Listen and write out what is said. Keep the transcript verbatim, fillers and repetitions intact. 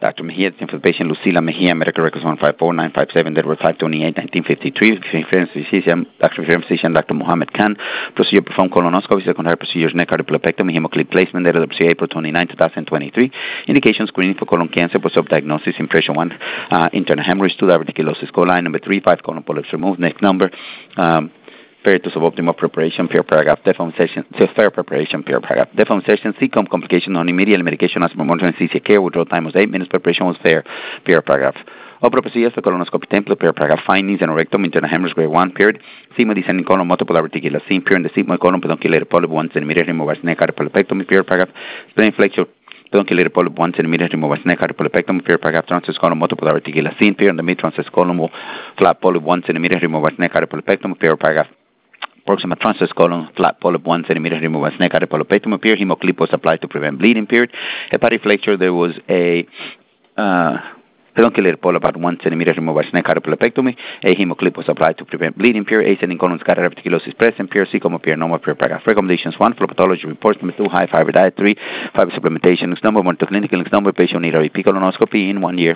Doctor Mejia, for the patient Lucila Mejia, medical records one five four nine five seven, that were five twenty-eight nineteen fifty-three. Reference physician, Doctor Reference physician, Doctor Mohammed Khan. Procedure performed colonoscopy, secondary procedures, neck cardiopulopectomy, hemoclip placement, date of the procedure April twenty-ninth, twenty twenty-three. Indication screening for colon cancer, post-op diagnosis, impression one, uh, internal hemorrhage, two, diverticulosis coli, number three, five colon polyps removed. Next number. Um, Period to suboptimal preparation, pure paragraph, deform session, fair preparation, pure paragraph, deform session, C com complication on immediate medication as per monitoring C C care, withdrawal time was eight minutes, preparation was fair, pure paragraph. Opera procedures for colonoscopy template, pure paragraph, findings, and rectum, internal hemorrhage, grade one, period. Sigma descending colon, multiple articular scene, period, in the sigmoid colon, pedunculated polyp, one centimeter, removal, snake, cardiopulopectomy, pure paragraph, spleen flexure, pedunculated polyp, one centimeter, removal, snake, cardiopulopectomy, pure paragraph, transverse colon, multiple articular scene, period, in the mid transverse colon, flat polyp, one centimeter, removal, snake, cardiopulopectomy, pure paragraph. Proximal transverse colon, flat polyp, one centimeter, removal, snake, cardiopulopectomy, period. Hemoclip was applied to prevent bleeding, period. Hepatic flexure, there was a uh, pedunculated polyp about one centimeter, removal, snake, cardiopulopectomy. A hemoclip was applied to prevent bleeding, period. Ascending colon, scatter reticulosis present, period. C com appear normal, period. Paragraph. Recommendations: one, for pathology reports. Number two, high fiber diet. Three, fiber supplementation. Number one, to clinical. Number patient need a repeat colonoscopy in one year.